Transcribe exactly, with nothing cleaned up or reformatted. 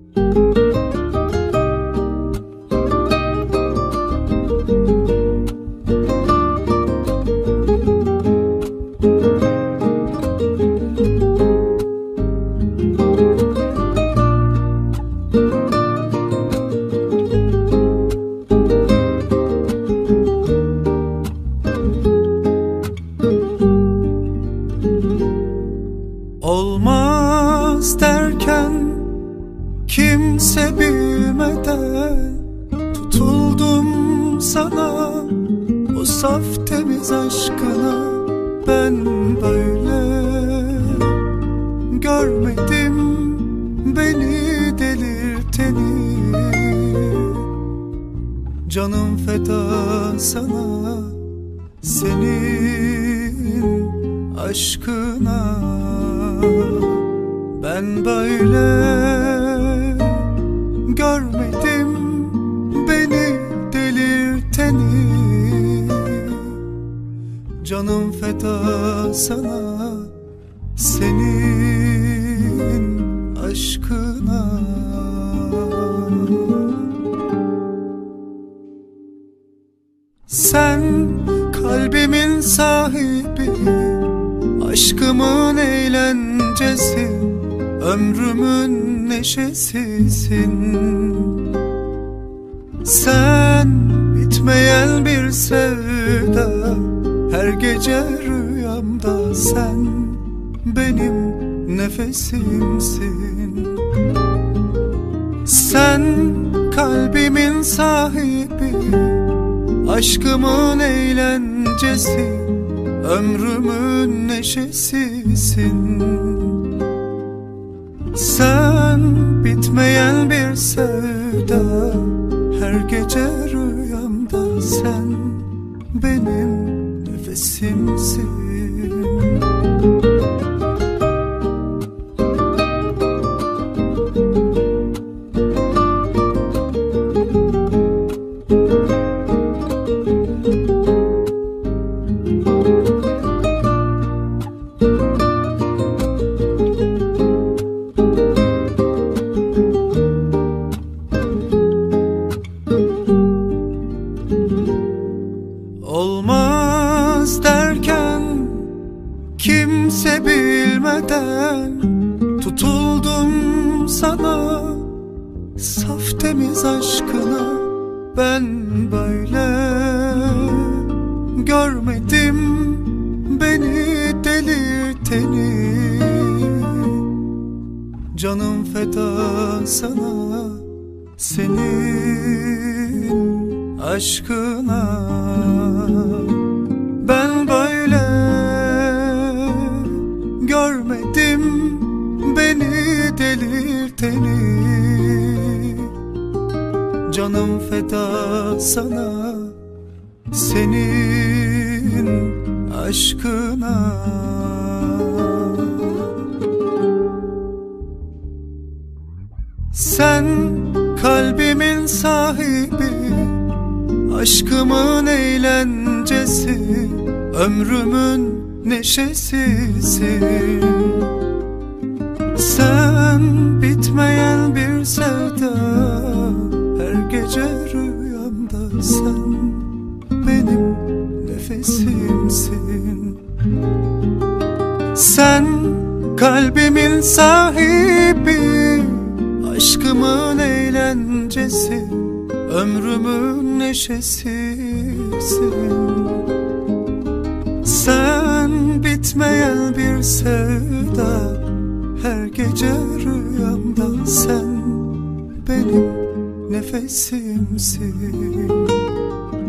Olmaz derken kimse bilmeden tutuldum sana, o saf temiz aşkına. Ben böyle görmedim beni delirteni. Canım feda sana, senin aşkına. Ben böyle görmedim beni delirteni. Canım feda sana, senin aşkına. Sen kalbimin sahibi, aşkımın eğlencesi, ömrümün neşesisin. Sen bitmeyen bir sevda, her gece rüyamda sen benim nefesimsin. Sen kalbimin sahibi, aşkımın eğlencesi, ömrümün neşesisin. Sen bitmeyen bir sevda, her gece rüyamda sen benim nefesimsin. Olmaz derken kimse bilmeden tutuldum sana, saf temiz aşkına. Ben böyle görmedim beni delirteni. Canım feda sana, senin aşkına. Ben böyle görmedim beni delirteni. Canım feda sana, senin aşkına. Sen kalbimin sahibi, aşkımın eğlencesi, ömrümün neşesisin. Sen bitmeyen bir sevda, her gece rüyamda sen benim nefesimsin. Sen kalbimin sahibi, aşkımın eğlencesi, ömrümün neşesisin. Sen bitmeyen bir sevda, her gece rüyamda sen benim nefesimsin.